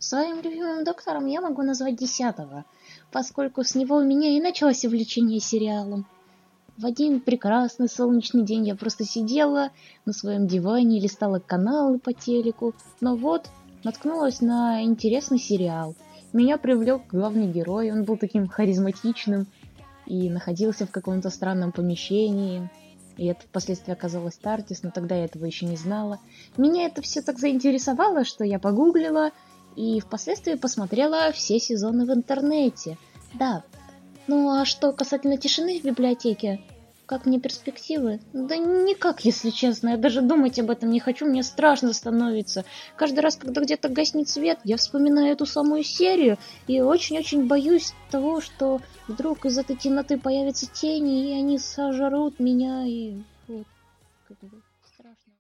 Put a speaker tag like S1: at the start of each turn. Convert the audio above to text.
S1: Своим любимым доктором я могу назвать 10-го, поскольку с него у меня и началось увлечение сериалом. В один прекрасный солнечный день я просто сидела на своем диване, листала каналы по телеку, но вот наткнулась на интересный сериал. Меня привлек главный герой, он был таким харизматичным и находился в каком-то странном помещении. И это впоследствии оказалось Тартис, но тогда я этого еще не знала. Меня это все так заинтересовало, что я погуглила и впоследствии посмотрела все сезоны в интернете. Да, ну а что касательно тишины в библиотеке? Как мне перспективы? Да никак, если честно. Я даже думать об этом не хочу, мне страшно становится. Каждый раз, когда где-то гаснет свет, я вспоминаю эту самую серию и очень-очень боюсь того, что вдруг из этой темноты появятся тени, и они сожрут меня, и вот. Как бы.